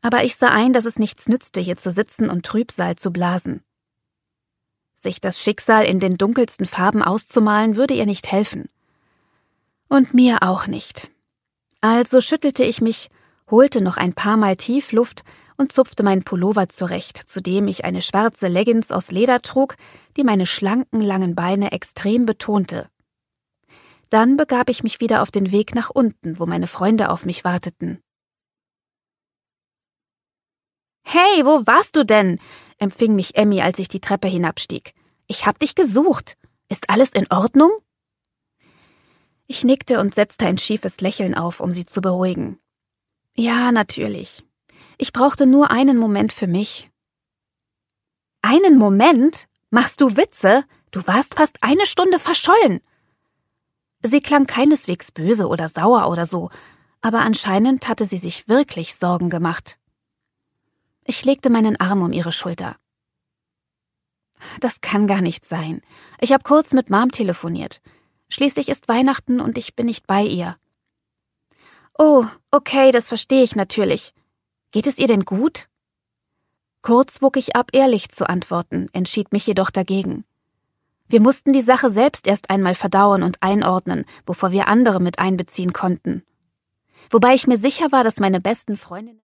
Aber ich sah ein, dass es nichts nützte, hier zu sitzen und Trübsal zu blasen. Sich das Schicksal in den dunkelsten Farben auszumalen, würde ihr nicht helfen. Und mir auch nicht. Also schüttelte ich mich, holte noch ein paar Mal tief Luft und zupfte meinen Pullover zurecht, zu dem ich eine schwarze Leggings aus Leder trug, die meine schlanken, langen Beine extrem betonte. Dann begab ich mich wieder auf den Weg nach unten, wo meine Freunde auf mich warteten. »Hey, wo warst du denn?« empfing mich Emmy, als ich die Treppe hinabstieg. »Ich hab dich gesucht. Ist alles in Ordnung?« Ich nickte und setzte ein schiefes Lächeln auf, um sie zu beruhigen. »Ja, natürlich. Ich brauchte nur einen Moment für mich.« »Einen Moment? Machst du Witze? Du warst fast eine Stunde verschollen.« Sie klang keineswegs böse oder sauer oder so, aber anscheinend hatte sie sich wirklich Sorgen gemacht. Ich legte meinen Arm um ihre Schulter. »Das kann gar nicht sein. Ich habe kurz mit Mom telefoniert. Schließlich ist Weihnachten und ich bin nicht bei ihr.« »Oh, okay, das verstehe ich natürlich. Geht es ihr denn gut?« Kurz wog ich ab, ehrlich zu antworten, entschied mich jedoch dagegen. Wir mussten die Sache selbst erst einmal verdauen und einordnen, bevor wir andere mit einbeziehen konnten. Wobei ich mir sicher war, dass meine besten Freundinnen